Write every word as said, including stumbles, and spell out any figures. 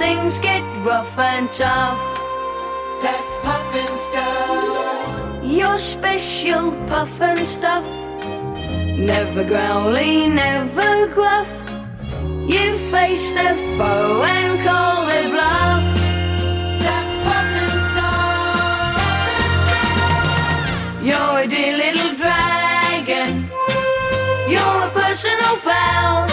things get rough and tough. That's Puffin Stuff. You're special Puffin Stuff. Never growly, never gruff. You face the foe and call their bluff. That's Puffin Stuff. You're a dear little dragon. You're a personal pal.